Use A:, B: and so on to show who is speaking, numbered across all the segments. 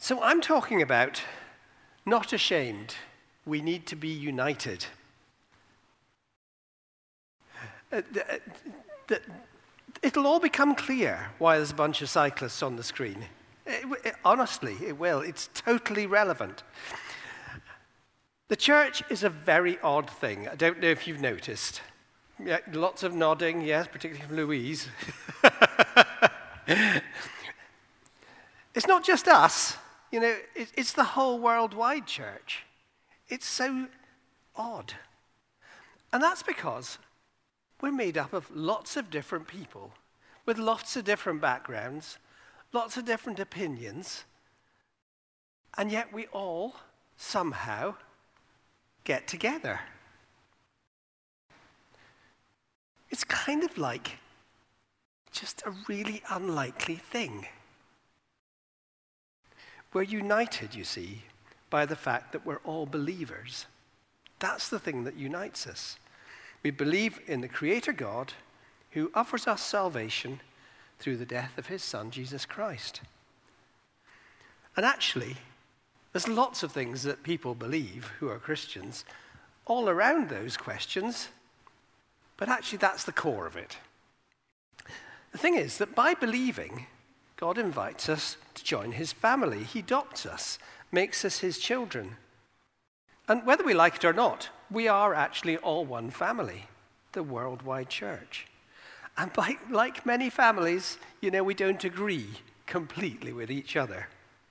A: So I'm talking about not ashamed. We need to be united. It'll all become clear why there's a bunch of cyclists on the screen. Honestly, it will. It's totally relevant. The church is a very odd thing. I don't know if you've noticed. Yeah, lots of nodding, yes, particularly from Louise. It's not just us. It's the whole worldwide church. It's so odd. And that's because we're made up of lots of different people with lots of different backgrounds, lots of different opinions, and yet we all somehow get together. It's kind of like just a really unlikely thing. We're united, you see, by the fact that we're all believers. That's the thing that unites us. We believe in the Creator God who offers us salvation through the death of his Son, Jesus Christ. And actually, there's lots of things that people believe who are Christians all around those questions, but actually that's the core of it. The thing is that by believing, God invites us to join his family. He adopts us, makes us his children. And whether we like it or not, we are actually all one family, the worldwide church. And like many families, we don't agree completely with each other.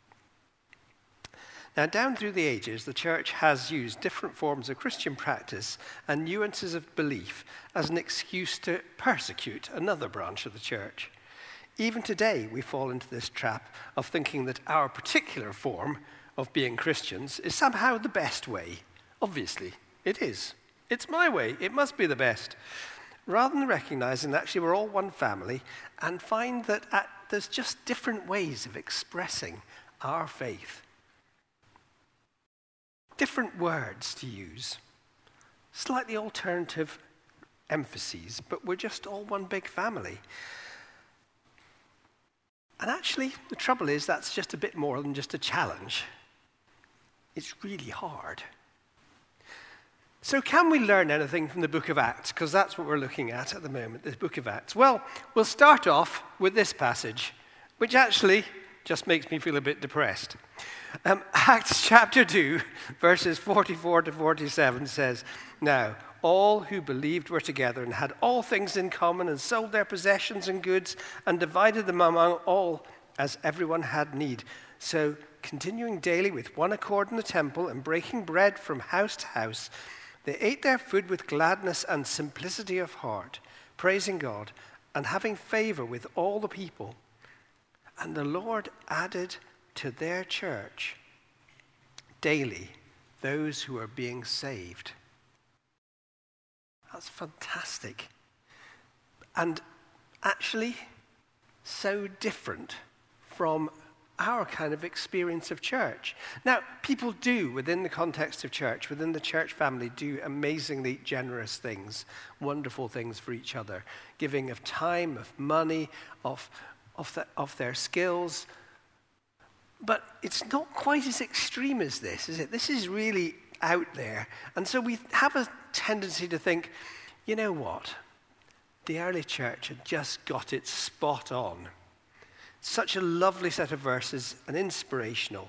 A: Now, down through the ages, the church has used different forms of Christian practice and nuances of belief as an excuse to persecute another branch of the church. Even today, we fall into this trap of thinking that our particular form of being Christians is somehow the best way. Obviously, it is. It's my way. It must be the best. Rather than recognizing that actually we're all one family and find that there's just different ways of expressing our faith. Different words to use. Slightly alternative emphases, but we're just all one big family. And actually, the trouble is that's just a bit more than just a challenge. It's really hard. So can we learn anything from the book of Acts? Because that's what we're looking at the moment, the book of Acts. Well, we'll start off with this passage, which actually just makes me feel a bit depressed. Acts chapter 2, verses 44 to 47 says, "Now, all who believed were together and had all things in common and sold their possessions and goods and divided them among all as everyone had need. So, continuing daily with one accord in the temple and breaking bread from house to house, they ate their food with gladness and simplicity of heart, praising God and having favor with all the people. And the Lord added to their church daily those who are being saved." That's fantastic. And actually, so different from our kind of experience of church. Now, people do, within the context of church, within the church family, do amazingly generous things, wonderful things for each other, giving of time, of money, of their skills. But it's not quite as extreme as this, is it? This is really out there. And so we have a tendency to think, you know what? The early church had just got it spot on. Such a lovely set of verses and inspirational.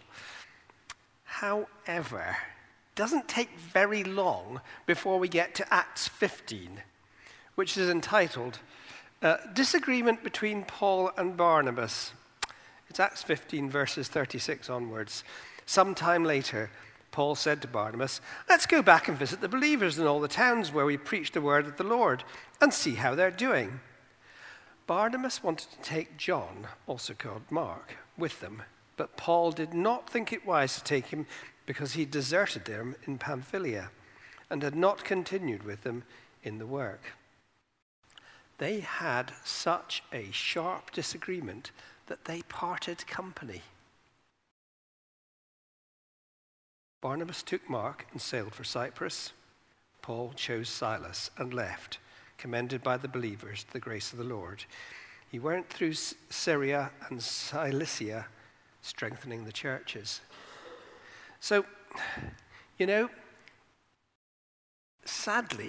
A: However, it doesn't take very long before we get to Acts 15, which is entitled Disagreement Between Paul and Barnabas. It's Acts 15, verses 36 onwards. Sometime later, Paul said to Barnabas, "Let's go back and visit the believers in all the towns where we preach the word of the Lord and see how they're doing." Barnabas wanted to take John, also called Mark, with them, but Paul did not think it wise to take him because he deserted them in Pamphylia and had not continued with them in the work. They had such a sharp disagreement that they parted company. Barnabas took Mark and sailed for Cyprus. Paul chose Silas and left, commended by the believers to the grace of the Lord. He went through Syria and Cilicia, strengthening the churches. So, you know, sadly,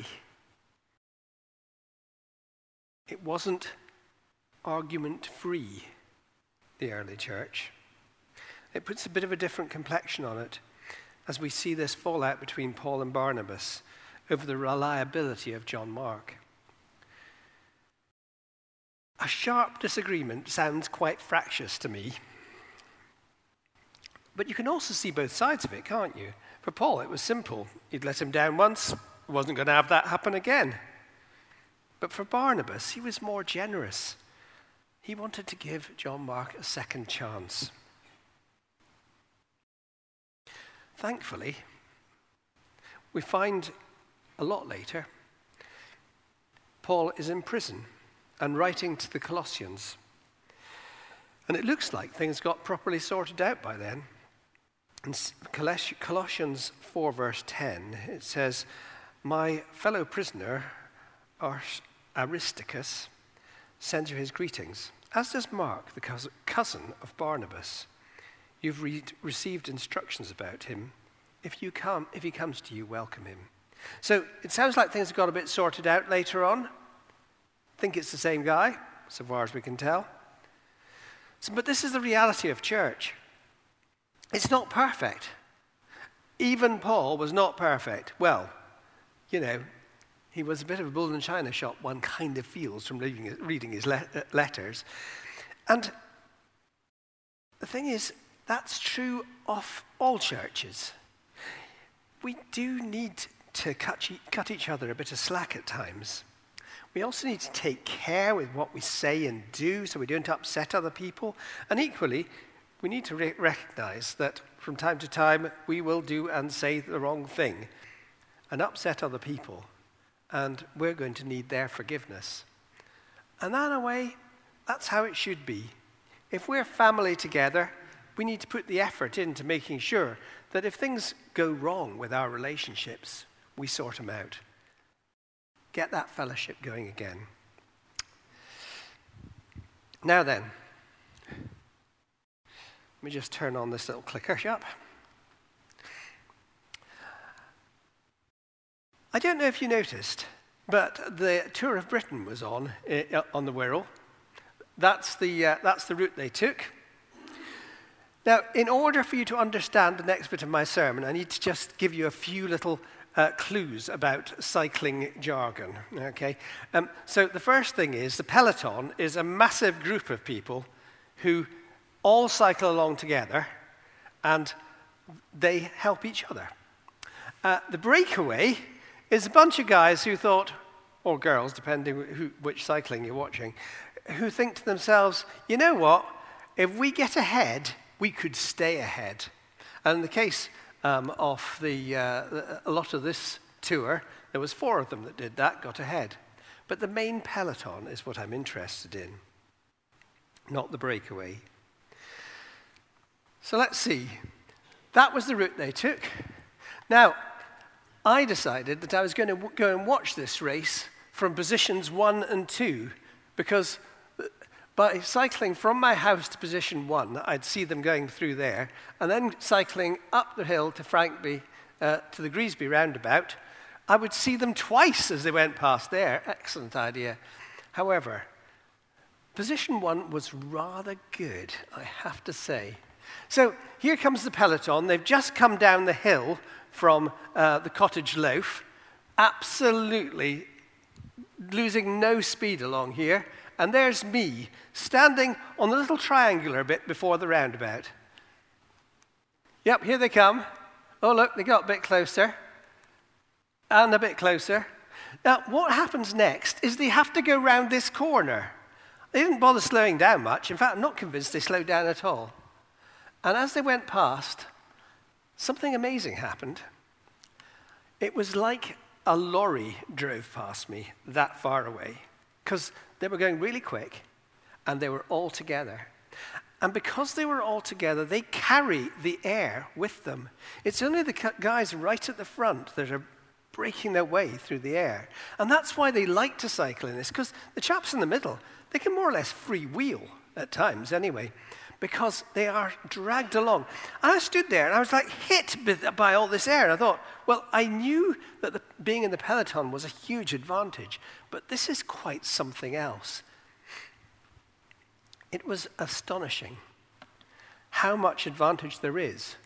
A: it wasn't argument-free, the early church. It puts a bit of a different complexion on it as we see this fallout between Paul and Barnabas over the reliability of John Mark. A sharp disagreement sounds quite fractious to me. But you can also see both sides of it, can't you? For Paul, it was simple. He'd let him down once, wasn't going to have that happen again. But for Barnabas, he was more generous. He wanted to give John Mark a second chance. Thankfully, we find a lot later, Paul is in prison and writing to the Colossians. And it looks like things got properly sorted out by then. In Colossians 4 verse 10, it says, "My fellow prisoner, Aristarchus, sends you his greetings, as does Mark, the cousin of Barnabas. You've received instructions about him. If he comes to you, welcome him." So it sounds like things got a bit sorted out later on. I think it's the same guy, so far as we can tell. But this is the reality of church. It's not perfect. Even Paul was not perfect. Well, you know, he was a bit of a bull in china shop, one kind of feels from reading his letters. And the thing is, that's true of all churches. We do need to cut each other a bit of slack at times. We also need to take care with what we say and do so we don't upset other people. And equally, we need to recognize that from time to time we will do and say the wrong thing and upset other people. And we're going to need their forgiveness. And in a way, that's how it should be. If we're family together, we need to put the effort into making sure that if things go wrong with our relationships, we sort them out. Get that fellowship going again. Now then, let me just turn on this little clicker shop. I don't know if you noticed, but the Tour of Britain was on the Wirral. That's the route they took. Now, in order for you to understand the next bit of my sermon, I need to just give you a few little clues about cycling jargon, okay? So the first thing is the peloton is a massive group of people who all cycle along together and they help each other. The breakaway is a bunch of guys who thought, or girls, depending which cycling you're watching, who think to themselves, you know what, if we get ahead, we could stay ahead. And in the case of a lot of this tour, there was 4 of them that did that, got ahead. But the main peloton is what I'm interested in, not the breakaway. So let's see. That was the route they took. Now, I decided that I was going to go and watch this race from positions 1 and 2, because by cycling from my house to position 1, I'd see them going through there, and then cycling up the hill to Frankby, to the Greasby roundabout, I would see them twice as they went past there. Excellent idea. However, position 1 was rather good, I have to say. So here comes the peloton. They've just come down the hill from the Cottage Loaf, absolutely losing no speed along here. And there's me, standing on the little triangular bit before the roundabout. Yep, here they come. Oh, look, they got a bit closer. And a bit closer. Now, what happens next is they have to go round this corner. They didn't bother slowing down much. In fact, I'm not convinced they slowed down at all. And as they went past, something amazing happened. It was like a lorry drove past me that far away, because they were going really quick, and they were all together. And because they were all together, they carry the air with them. It's only the guys right at the front that are breaking their way through the air. And that's why they like to cycle in this, because the chaps in the middle, they can more or less freewheel at times anyway. because they are dragged along. And I stood there and I was like hit by all this air. And I thought, well, I knew that being in the peloton was a huge advantage, but this is quite something else. It was astonishing how much advantage there is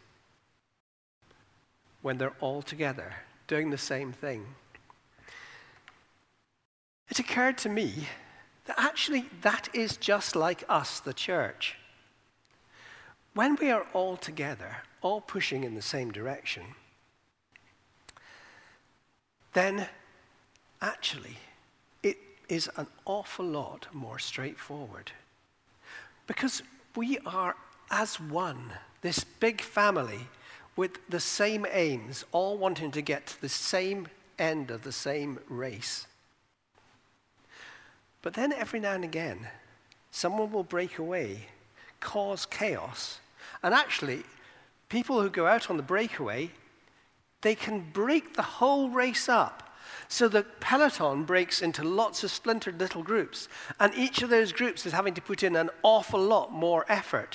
A: when they're all together doing the same thing. It occurred to me that actually that is just like us, the church. When we are all together, all pushing in the same direction, then actually it is an awful lot more straightforward. Because we are as one, this big family with the same aims, all wanting to get to the same end of the same race. But then every now and again, someone will break away, cause chaos. And actually, people who go out on the breakaway, they can break the whole race up. So the peloton breaks into lots of splintered little groups. And each of those groups is having to put in an awful lot more effort.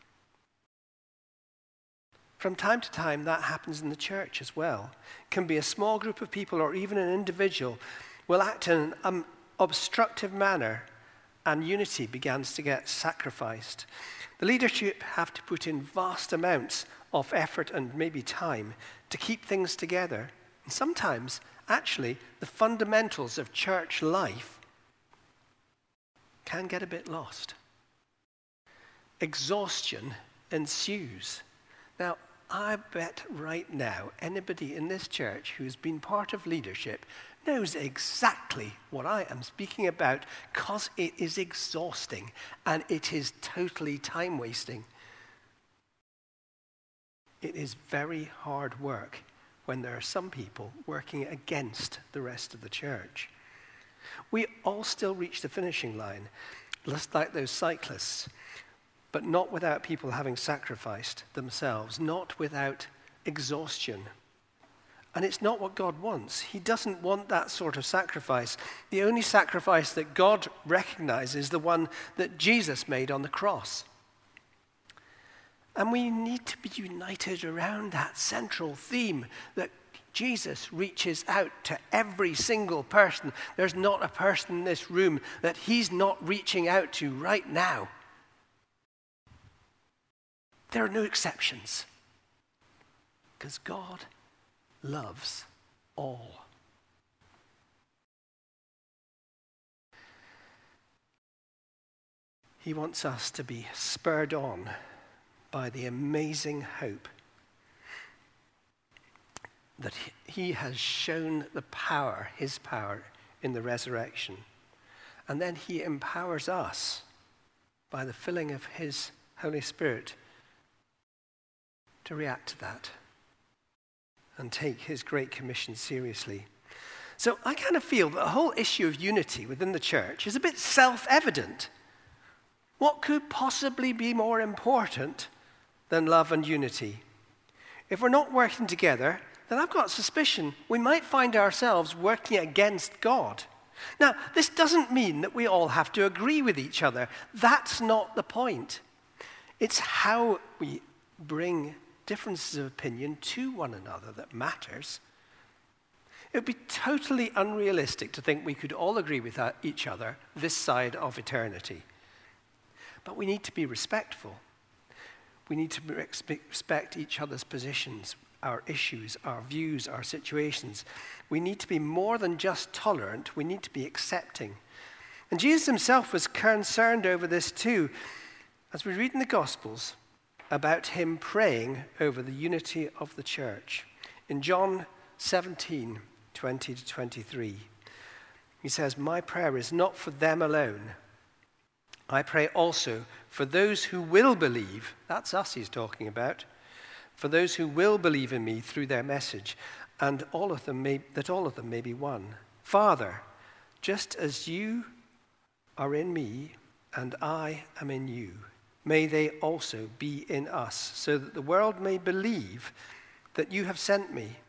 A: From time to time, that happens in the church as well. It can be a small group of people or even an individual will act in an obstructive manner, and unity begins to get sacrificed. The leadership have to put in vast amounts of effort and maybe time to keep things together. And sometimes, actually, the fundamentals of church life can get a bit lost. Exhaustion ensues. Now, I bet right now anybody in this church who's been part of leadership knows exactly what I am speaking about, because it is exhausting and it is totally time-wasting. It is very hard work when there are some people working against the rest of the church. We all still reach the finishing line, just like those cyclists, but not without people having sacrificed themselves, not without exhaustion. And it's not what God wants. He doesn't want that sort of sacrifice. The only sacrifice that God recognizes is the one that Jesus made on the cross. And we need to be united around that central theme that Jesus reaches out to every single person. There's not a person in this room that he's not reaching out to right now. There are no exceptions, because God loves all. He wants us to be spurred on by the amazing hope that he has shown the power, his power, in the resurrection. And then he empowers us by the filling of his Holy Spirit to react to that and take his Great Commission seriously. So I kind of feel that the whole issue of unity within the church is a bit self-evident. What could possibly be more important than love and unity? If we're not working together, then I've got suspicion we might find ourselves working against God. Now, this doesn't mean that we all have to agree with each other. That's not the point. It's how we bring differences of opinion to one another that matters. It would be totally unrealistic to think we could all agree with each other this side of eternity. But we need to be respectful. We need to respect each other's positions, our issues, our views, our situations. We need to be more than just tolerant. We need to be accepting. And Jesus himself was concerned over this too. As we read in the Gospels about him praying over the unity of the church. In John 17, 20 to 23, he says, "My prayer is not for them alone. I pray also for those who will believe," that's us he's talking about, "for those who will believe in me through their message, and that all of them may be one. Father, just as you are in me and I am in you, may they also be in us, so that the world may believe that you have sent me.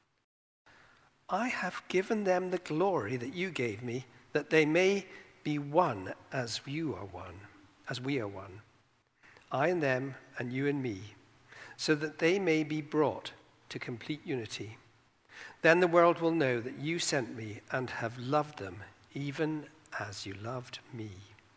A: I have given them the glory that you gave me, that they may be one as you are one, as we are one. I and them and you and me, so that they may be brought to complete unity. Then the world will know that you sent me and have loved them, even as you loved me.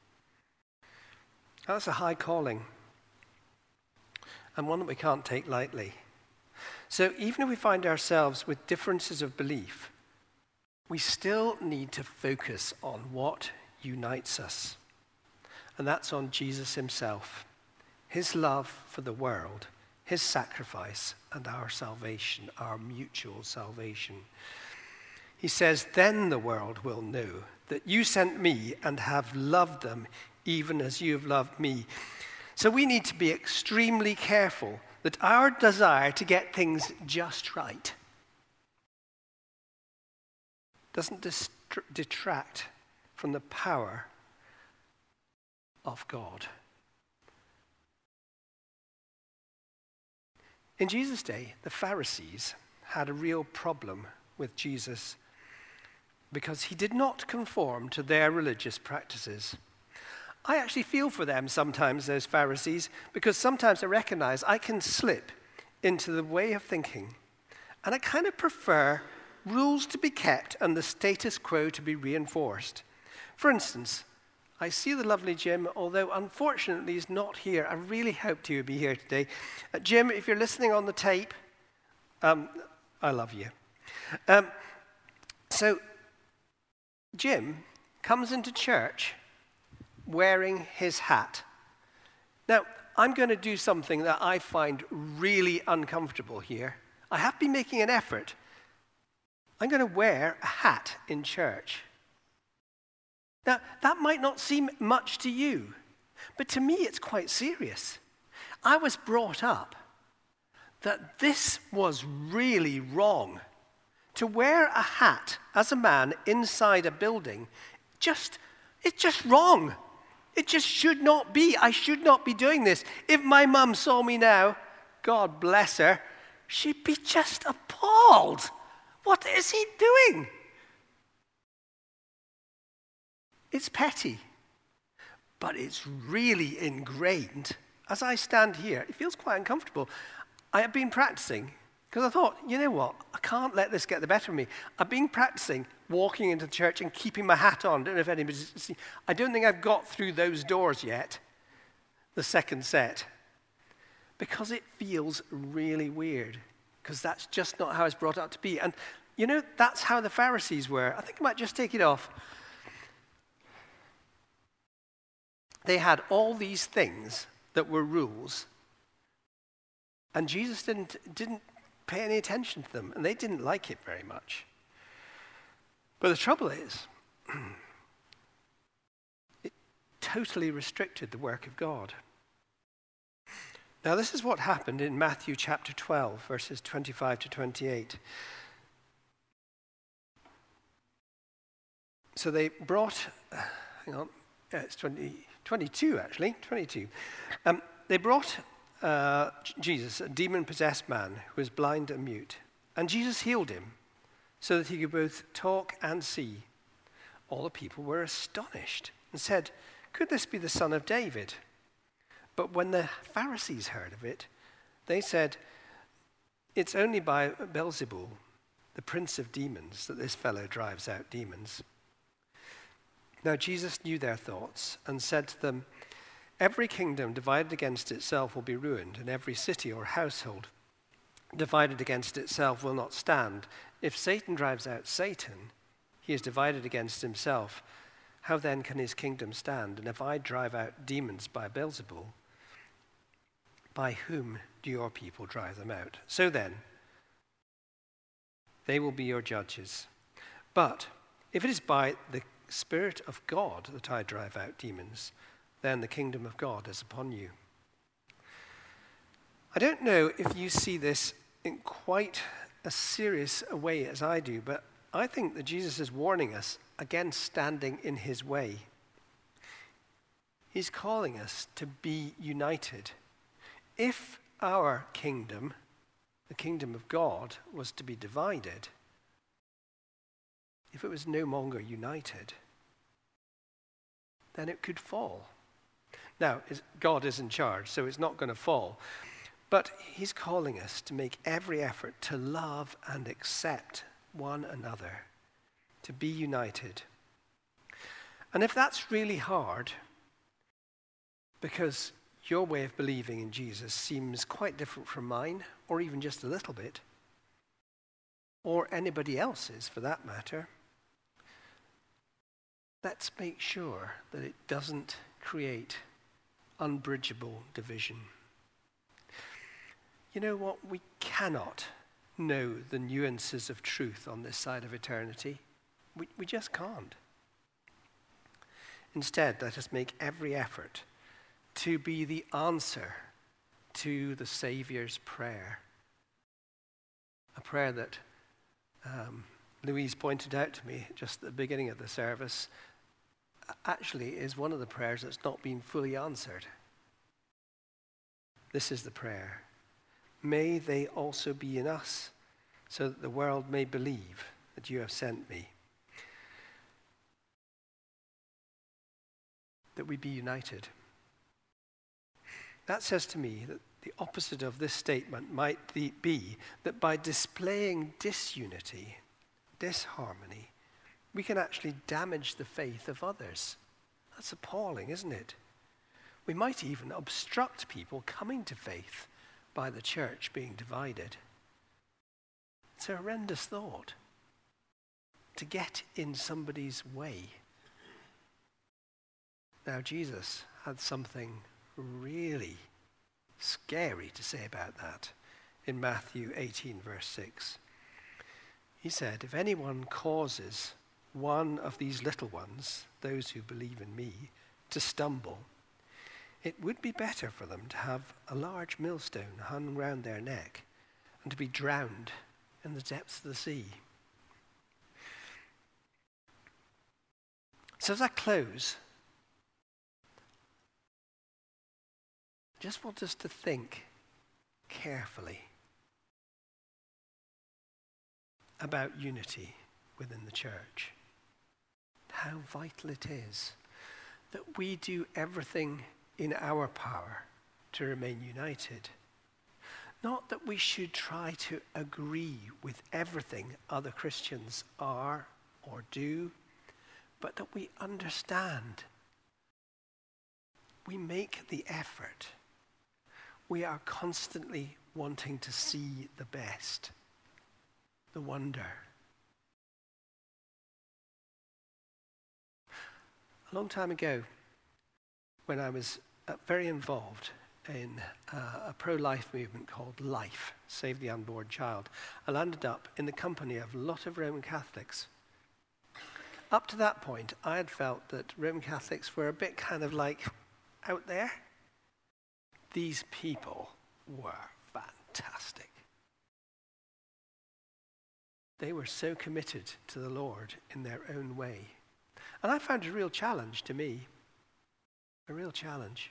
A: That's a high calling, and one that we can't take lightly. So even if we find ourselves with differences of belief, we still need to focus on what unites us. And that's on Jesus himself, his love for the world, his sacrifice, and our salvation, our mutual salvation. He says, then the world will know that you sent me and have loved them even as you have loved me. So we need to be extremely careful that our desire to get things just right doesn't detract from the power of God. In Jesus' day, the Pharisees had a real problem with Jesus because he did not conform to their religious practices. I actually feel for them sometimes, those Pharisees, because sometimes I recognize I can slip into the way of thinking, and I kind of prefer rules to be kept and the status quo to be reinforced. For instance, I see the lovely Jim, although unfortunately he's not here. I really hoped he would be here today. Jim, if you're listening on the tape, I love you. So Jim comes into church wearing his hat. Now, I'm going to do something that I find really uncomfortable here. I have been making an effort. I'm going to wear a hat in church. Now, that might not seem much to you, but to me it's quite serious. I was brought up that this was really wrong. To wear a hat as a man inside a building, it's just wrong. It just should not be. I should not be doing this. If my mum saw me now, God bless her, she'd be just appalled. What is he doing? It's petty, but it's really ingrained. As I stand here, it feels quite uncomfortable. I have been practicing, because I thought, you know what, I can't let this get the better of me. I've been practicing walking into the church and keeping my hat on. I don't know if anybody's seen. I don't think I've got through those doors yet, the second set, because it feels really weird, because that's just not how it's brought up to be. And, you know, that's how the Pharisees were. I think I might just take it off. They had all these things that were rules, and Jesus didn't pay any attention to them, and they didn't like it very much. But the trouble is, it totally restricted the work of God. Now, this is what happened in Matthew chapter 12, verses 25 to 28. So they brought, it's 22 actually, 22. They brought Jesus, a demon-possessed man who was blind and mute. And Jesus healed him so that he could both talk and see. All the people were astonished and said, "Could this be the son of David?" But when the Pharisees heard of it, they said, "It's only by Beelzebul, the prince of demons, that this fellow drives out demons." Now Jesus knew their thoughts and said to them, "Every kingdom divided against itself will be ruined, and every city or household divided against itself will not stand. If Satan drives out Satan, he is divided against himself. How then can his kingdom stand? And if I drive out demons by Beelzebul, by whom do your people drive them out? So then, they will be your judges. But if it is by the Spirit of God that I drive out demons, then the kingdom of God is upon you." I don't know if you see this in quite as serious a way as I do, but I think that Jesus is warning us against standing in his way. He's calling us to be united. If our kingdom, the kingdom of God, was to be divided, if it was no longer united, then it could fall. Now, God is in charge, so it's not going to fall. But he's calling us to make every effort to love and accept one another, to be united. And if that's really hard, because your way of believing in Jesus seems quite different from mine, or even just a little bit, or anybody else's for that matter, let's make sure that it doesn't create unbridgeable division. You know what? We cannot know the nuances of truth on this side of eternity. We just can't. Instead, let us make every effort to be the answer to the Saviour's prayer. A prayer that Louise pointed out to me just at the beginning of the service actually is one of the prayers that's not been fully answered. This is the prayer. May they also be in us, so that the world may believe that you have sent me. That we be united. That says to me that the opposite of this statement might be that by displaying disunity, disharmony, we can actually damage the faith of others. That's appalling, isn't it? We might even obstruct people coming to faith by the church being divided. It's a horrendous thought to get in somebody's way. Now, Jesus had something really scary to say about that in Matthew 18, verse 6. He said, if anyone causes one of these little ones, those who believe in me, to stumble, it would be better for them to have a large millstone hung round their neck and to be drowned in the depths of the sea. So as I close, I just want us to think carefully about unity within the church. How vital it is that we do everything in our power to remain united. Not that we should try to agree with everything other Christians are or do, but that we understand. We make the effort. We are constantly wanting to see the best, the wonder. A long time ago, when I was very involved in a pro-life movement called LIFE, Save the Unborn Child, I landed up in the company of a lot of Roman Catholics. Up to that point, I had felt that Roman Catholics were a bit kind of like out there. These people were fantastic. They were so committed to the Lord in their own way. And I found it a real challenge to me. A real challenge.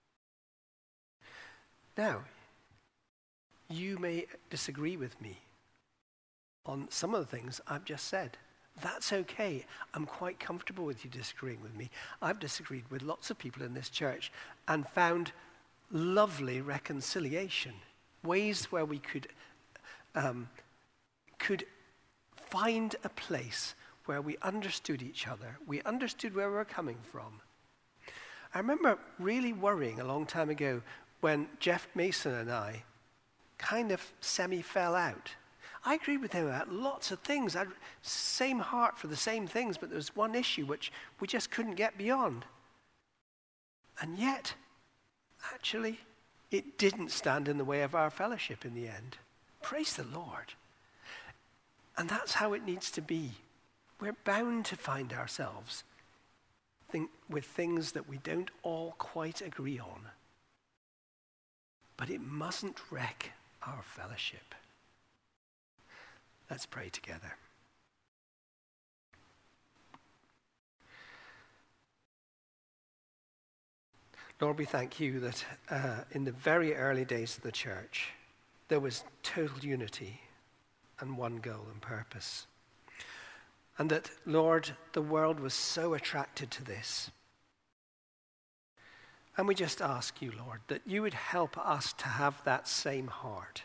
A: Now, you may disagree with me on some of the things I've just said. That's okay. I'm quite comfortable with you disagreeing with me. I've disagreed with lots of people in this church and found lovely reconciliation, ways where we could find a place where we understood each other, we understood where we were coming from. I remember really worrying a long time ago when Jeff Mason and I kind of semi-fell out. I agreed with him about lots of things. I had same heart for the same things, but there was one issue which we just couldn't get beyond. And yet, actually, it didn't stand in the way of our fellowship in the end. Praise the Lord. And that's how it needs to be. We're bound to find ourselves with things that we don't all quite agree on. But it mustn't wreck our fellowship. Let's pray together. Lord, we thank you that in the very early days of the church, there was total unity and one goal and purpose. And that, Lord, the world was so attracted to this. And we just ask you, Lord, that you would help us to have that same heart.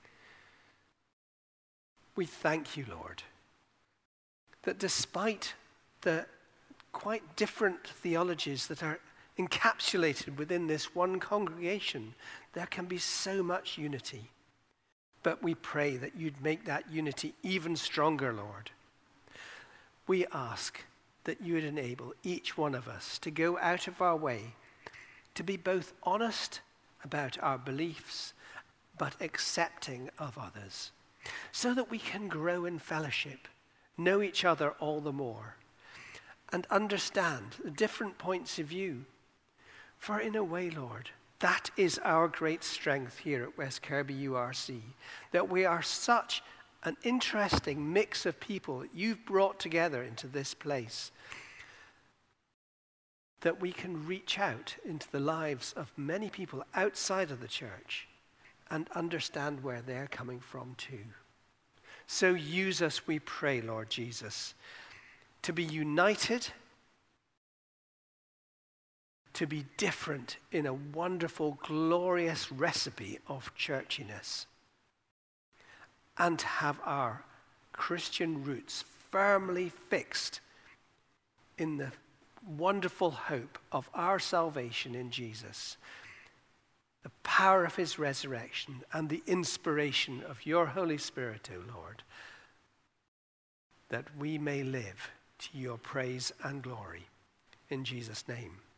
A: We thank you, Lord, that despite the quite different theologies that are encapsulated within this one congregation, there can be so much unity. But we pray that you'd make that unity even stronger, Lord. We ask that you would enable each one of us to go out of our way to be both honest about our beliefs, but accepting of others, so that we can grow in fellowship, know each other all the more, and understand the different points of view. For in a way, Lord, that is our great strength here at West Kirby URC, that we are such an interesting mix of people that you've brought together into this place, that we can reach out into the lives of many people outside of the church and understand where they're coming from too. So use us, we pray, Lord Jesus, to be united, to be different in a wonderful, glorious recipe of churchiness, and to have our Christian roots firmly fixed in the wonderful hope of our salvation in Jesus, the power of his resurrection, and the inspiration of your Holy Spirit, O Lord, that we may live to your praise and glory. In Jesus' name.